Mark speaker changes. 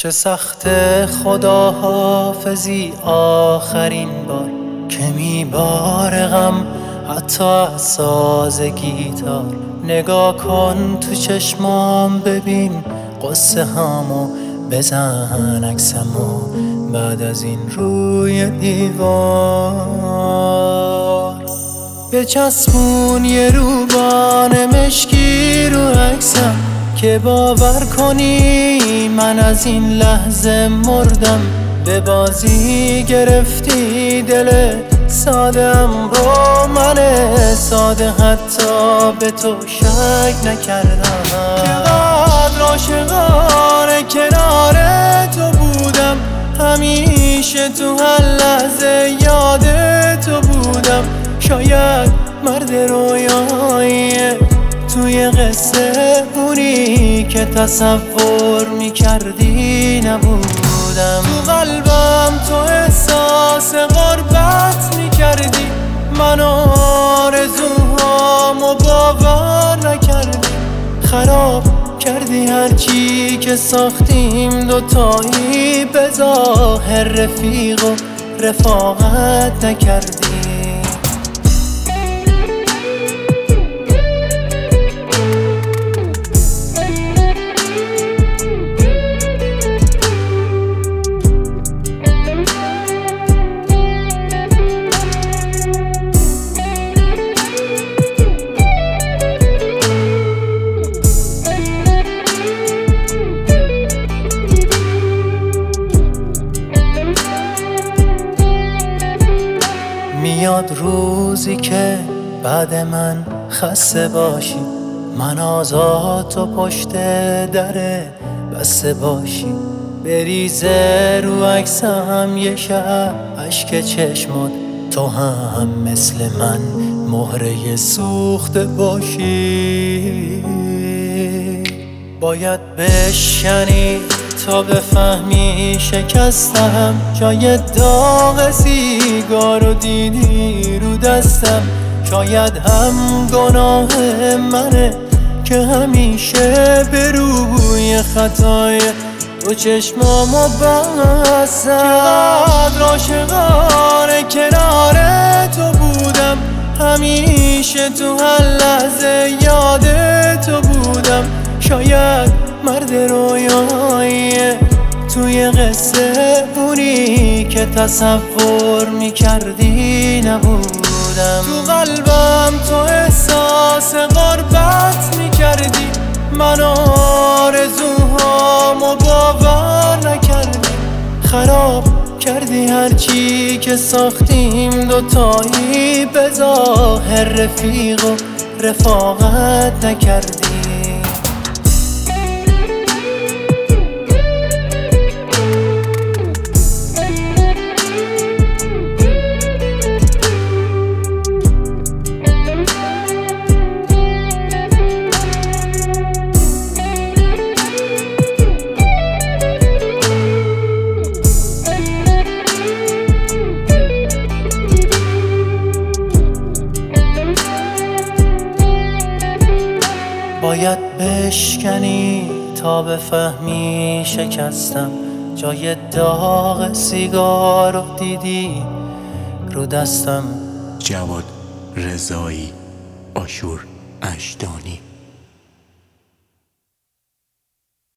Speaker 1: چه سخت خداحافظی آخرین بار که میباره غم حتی از ساز گیتار. نگاه کن تو چشمام ببین قصه همو بزن عکسمو بعد از این روی دیوار. بچسبون یه روبان مشکی رو عکسم که باور کنی من از این لحظه مردم. به بازی گرفتی دل ساده‌ام رو، من ساده حتی به تو شک نکردم. چقدر عاشقانه کنار تو بودم، همیشه تو هر لحظه یاد تو بودم. شاید مرد رویاییه توی قصه اونی که تصور میکردی نبودم. تو قلبم تو احساس غربت میکردی، من آرزوهامو باور نکردی. خراب کردی هرچی که ساختیم دوتایی، به ظاهر رفیق و رفاقت نکردی. میاد روزی که بعد من خسته باشی، من آزاد تو پشت در بسته باشی. بریزه رو عکسم یه شب اشک چشمات، تو هم مثل من مهره سوخته باشی. باید بشکنی تا بفهمی شکستم، جای داغ سیگار رو دیدی رو دستم. شاید هم گناه منه که همیشه به روی خطای تو چشمامو بستم. چقدر عاشقانه کنار تو بودم، همیشه تو هر لحظه یاد تو بودم. شاید مرد رویاییه توی قصه اونی که تصور میکردی نبودم. تو قلبم تو احساس غربت میکردی، من آرزوهامو باور نکردی. خراب کردی هرچی که ساختیم دوتایی، به ظاهر رفیق و رفاقت نکردی. باید بشکنی تا بفهمی شکستم، جای داغ سیگار رو دیدی رو دستم.
Speaker 2: جواد رضایی، آشور اشدانی.